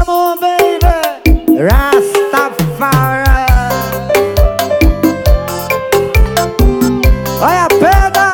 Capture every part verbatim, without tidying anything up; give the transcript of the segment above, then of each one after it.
on, baby. Rastafari. Olha a pedra.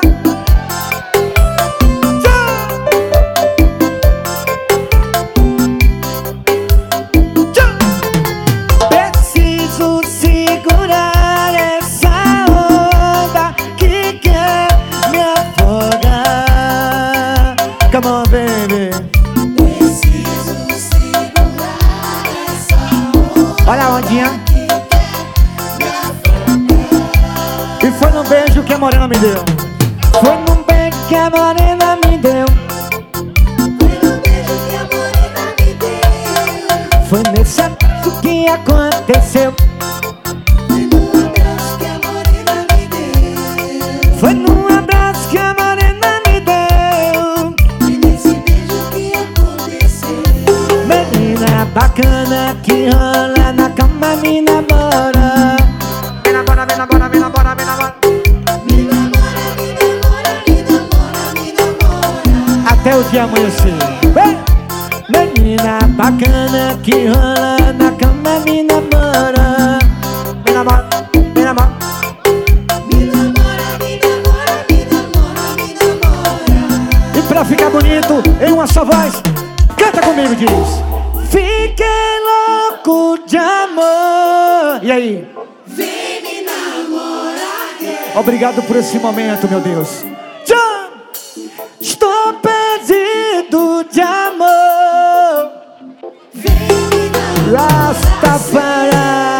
Preciso segurar essa onda que quer me afogar. Come on, baby. Preciso segurar essa onda. Olha a ondinha. Que quer me afogar. E foi num beijo que a morena me deu. Foi num beijo que a morena me deu. Foi no beijo que a morena me deu. Foi nesse abraço que aconteceu. Foi no abraço que a morena me deu. Foi num abraço que a morena me deu. Foi nesse beijo que aconteceu. Menina bacana que rola na cama, me namora. Me namora, me namora, me namora, me namora. Me namora, me namora, me namora, me namora. Até o dia amanhecer. Vem! Menina bacana que rola na cama, me namora. Me namora, me namora. Me namora, me namora, me namora, me namora. E pra ficar bonito, em uma só voz, canta comigo, diz: fiquei louco de amor. E aí? Vem me namorar, yeah. Obrigado por esse momento, meu Deus. Tchau! Estou perdido de amor. Vem me namorar. Rastafari.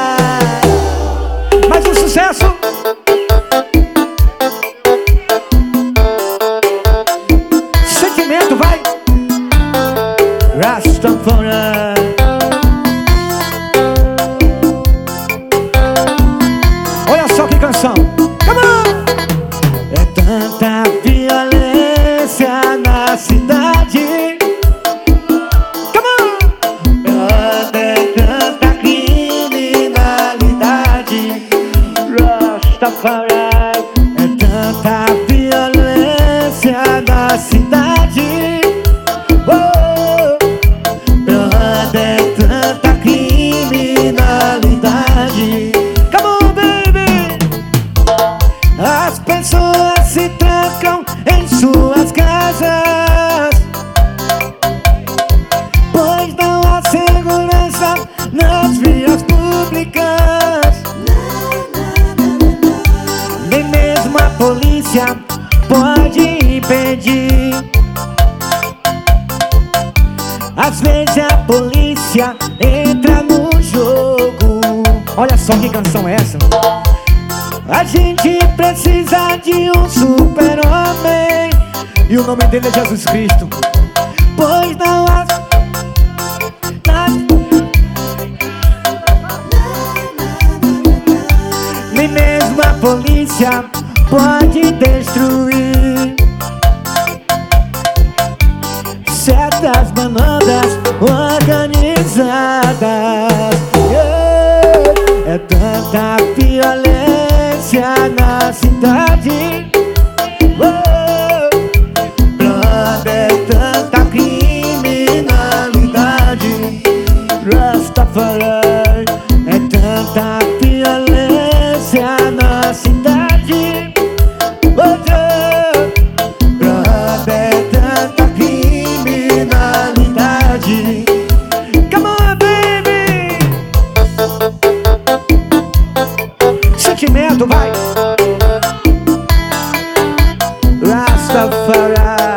Mais um sucesso. Sentimento, vai. Rastafari. Olha só que canção. Come on! É tanta violência na cidade. Come on! É tanta criminalidade. Rastafari. É tanta violência na cidade. Oh, é tanta criminalidade. Come on, baby! As pessoas se trancam em suas casas, pois não há segurança nas vias públicas. Nem mesmo a polícia pode impedir. Às vezes a polícia entra no jogo. Olha só que canção é essa. A gente precisa de um super-homem, e o nome dele é Jesus Cristo. Pois não há nem mesmo a polícia pode destruir certas bandas organizadas. Yeah. É tanta violência na cidade. Oh, é tanta criminalidade. Rastafari. É tanta violência na cidade. Oh, é tanta criminalidade. Come on, baby! Sentimento, vai! Rastafari.